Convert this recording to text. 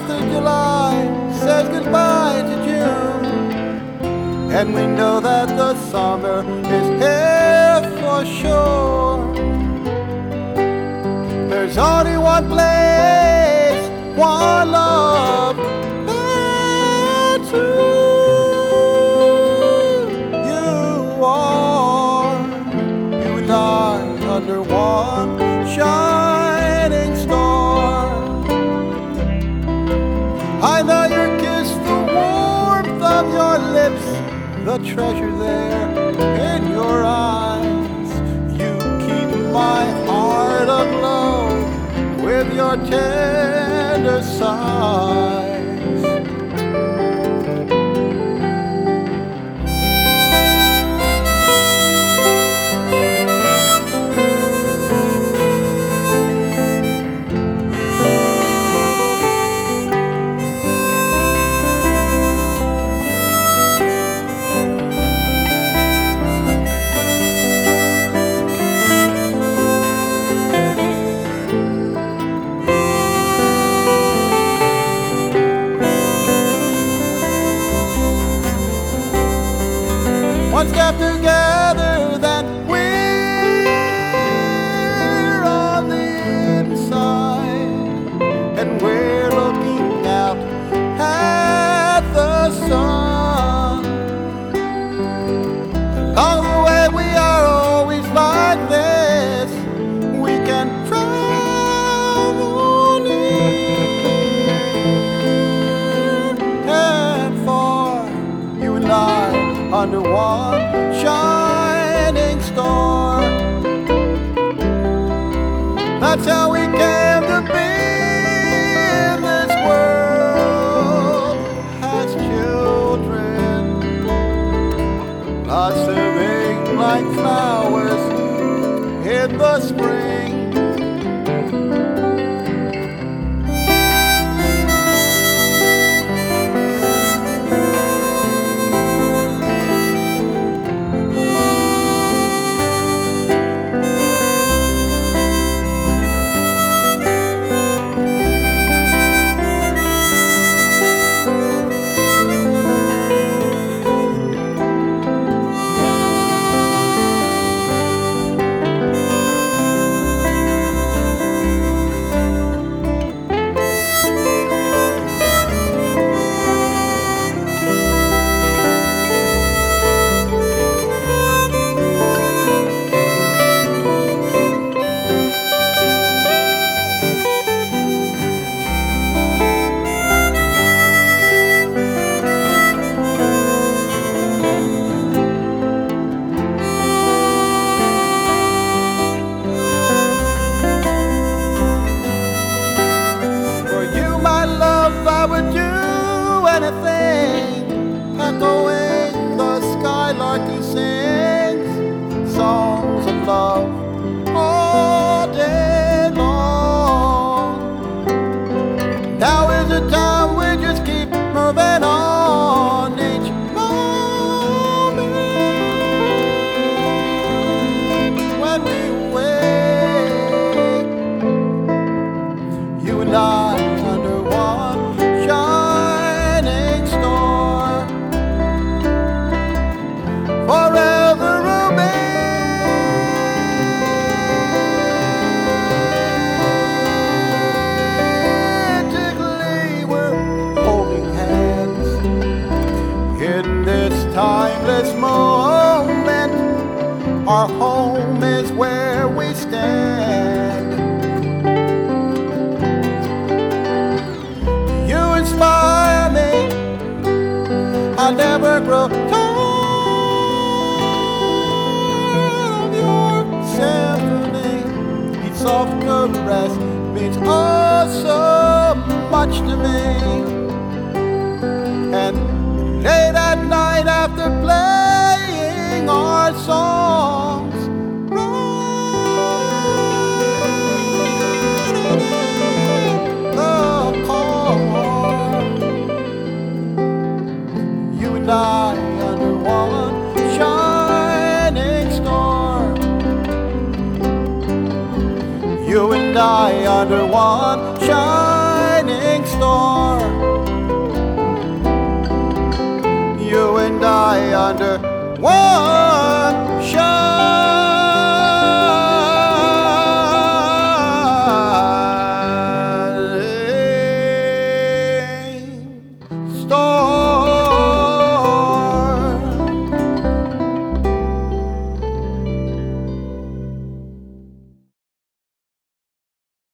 of July says goodbye to June, and we know that the summer is here for sure. There's only one place, one love, that's who you are. You and I under one shining star. I know your kiss, the warmth of your lips, the treasure there in your eyes. You keep my heart aglow with your tender sighs. One step together, then we're on the inside, and we're looking out at the sun. Along the way we are always like this. We can travel near and far, you and I under one shining star. That's how we came to be in this world as children, blossoming like flowers in the spring. I would do anything, echoing the skylark who sings songs of love all day long. Now is the time we just keep moving on each moment when we wake. You and I under one shining star, forever romantically we're holding hands in this timeless moment. Our home is where we stand. Inspire me, I'll never grow tired of your symphony. Each soft caress means oh so much to me. And late at night after playing our songs, I under one shining star. You and I under one shining star. under one shining star.